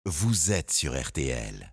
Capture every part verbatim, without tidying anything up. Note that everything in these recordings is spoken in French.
vous êtes sur R T L.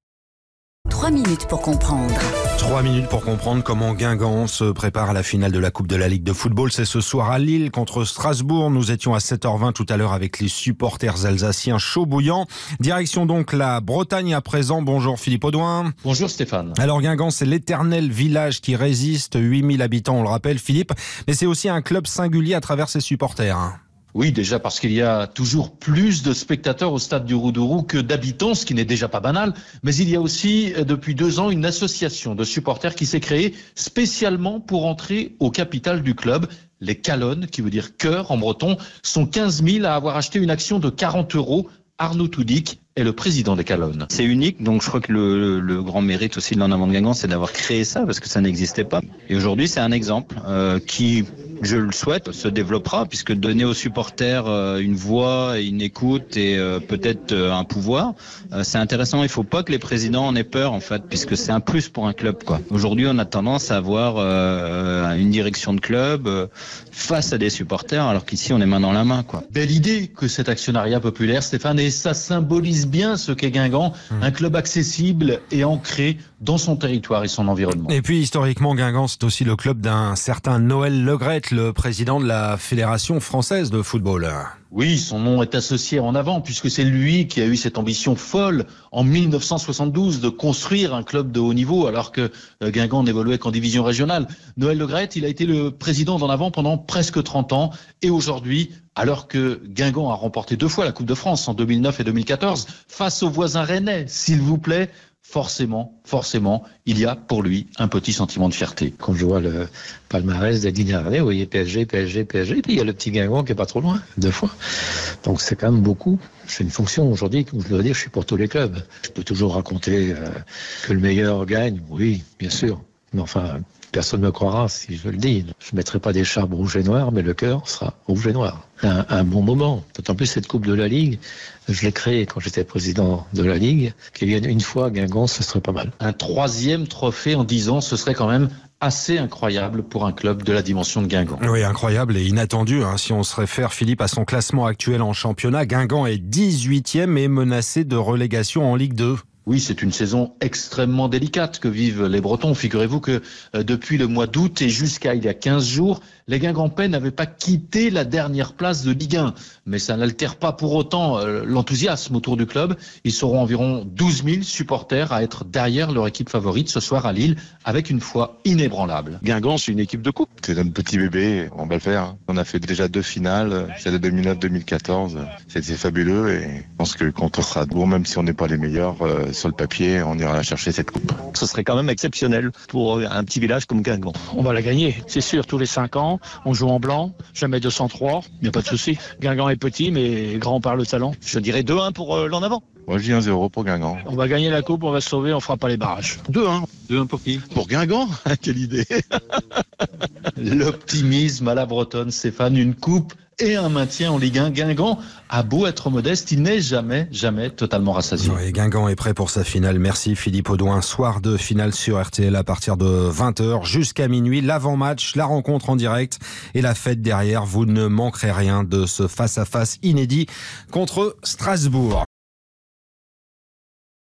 Trois minutes pour comprendre. Trois minutes pour comprendre comment Guingamp se prépare à la finale de la Coupe de la Ligue de football. C'est ce soir à Lille contre Strasbourg. Nous étions à sept heures vingt tout à l'heure avec les supporters alsaciens chauds bouillants. Direction donc la Bretagne à présent. Bonjour Philippe Audouin. Bonjour Stéphane. Alors Guingamp, c'est l'éternel village qui résiste. huit mille habitants, on le rappelle Philippe. Mais c'est aussi un club singulier à travers ses supporters. Oui, déjà parce qu'il y a toujours plus de spectateurs au stade du Roudourou que d'habitants, ce qui n'est déjà pas banal. Mais il y a aussi, depuis deux ans, une association de supporters qui s'est créée spécialement pour entrer au capital du club. Les Calonnes, qui veut dire cœur en breton, sont quinze mille à avoir acheté une action de quarante euros. Arnaud Toudic est le président des Calonnes. C'est unique, donc je crois que le, le grand mérite aussi de l'En Avant de Guingamp, c'est d'avoir créé ça, parce que ça n'existait pas. Et aujourd'hui, c'est un exemple euh, qui, je le souhaite, se développera, puisque donner aux supporters euh, une voix, et une écoute et euh, peut-être euh, un pouvoir, euh, c'est intéressant. Il ne faut pas que les présidents en aient peur, en fait, puisque c'est un plus pour un club, quoi. Aujourd'hui, on a tendance à avoir euh, une direction de club euh, face à des supporters, alors qu'ici, on est main dans la main, quoi. Belle idée que cet actionnariat populaire, Stéphane, et ça symbolise bien ce qu'est Guingamp, mmh. un club accessible et ancré dans son territoire et son environnement. Et puis historiquement, Guingamp, c'est aussi le club d'un certain Noël Le Graët, le président de la Fédération française de football. Oui, son nom est associé en avant, puisque c'est lui qui a eu cette ambition folle en mille neuf cent soixante-douze de construire un club de haut niveau, alors que Guingamp n'évoluait qu'en division régionale. Noël Le Graët, il a été le président d'en avant pendant presque trente ans, et aujourd'hui, alors que Guingamp a remporté deux fois la Coupe de France en deux mille neuf et deux mille quatorze, face aux voisins rennais, s'il vous plaît, forcément, forcément, il y a pour lui un petit sentiment de fierté. Quand je vois le palmarès des dernières années, vous voyez P S G, P S G, P S G, puis il y a le petit Guingamp qui est pas trop loin, deux fois. Donc c'est quand même beaucoup. C'est une fonction aujourd'hui, comme je dois dire, je suis pour tous les clubs. Je peux toujours raconter euh, que le meilleur gagne, oui, bien sûr. Mais enfin, personne ne me croira si je le dis. Je ne mettrai pas des charbes rouges et noirs, mais le cœur sera rouge et noir. Un, un bon moment. D'autant plus cette Coupe de la Ligue, je l'ai créée quand j'étais président de la Ligue. Qu'il y ait une fois Guingamp, ce serait pas mal. Un troisième trophée en dix ans, ce serait quand même assez incroyable pour un club de la dimension de Guingamp. Oui, incroyable et inattendu. Hein. Si on se réfère, Philippe, à son classement actuel en championnat, Guingamp est dix-huitième et menacé de relégation en Ligue deux. Oui, c'est une saison extrêmement délicate que vivent les Bretons. Figurez-vous que euh, depuis le mois d'août et jusqu'à il y a quinze jours, les Guingampais n'avaient pas quitté la dernière place de Ligue un. Mais ça n'altère pas pour autant euh, l'enthousiasme autour du club. Ils seront environ douze mille supporters à être derrière leur équipe favorite ce soir à Lille, avec une foi inébranlable. Guingamp, c'est une équipe de coupe. C'est notre petit bébé, on va le faire. On a fait déjà deux finales, celle de deux mille neuf deux mille quatorze. C'était fabuleux et je pense que quand on sera bon, même si on n'est pas les meilleurs, euh, sur le papier, on ira chercher cette coupe. Ce serait quand même exceptionnel pour un petit village comme Guingamp. On va la gagner, c'est sûr, tous les cinq ans. On joue en blanc, jamais deux cent trois, il n'y a pas de souci. Guingamp est petit, mais grand par le talent. Je dirais deux un pour euh, l'En Avant. Moi, je dis un zéro pour Guingamp. On va gagner la coupe, on va se sauver, on fera pas les barrages. deux un. deux un pour qui ? Pour Guingamp. Quelle idée. L'optimisme à la bretonne, Stéphane, une coupe et un maintien en Ligue un. Guingamp a beau être modeste, il n'est jamais, jamais totalement rassasié. Oui, Guingamp est prêt pour sa finale. Merci Philippe Audouin. Soir de finale sur R T L à partir de vingt heures jusqu'à minuit. L'avant-match, la rencontre en direct et la fête derrière. Vous ne manquerez rien de ce face-à-face inédit contre Strasbourg.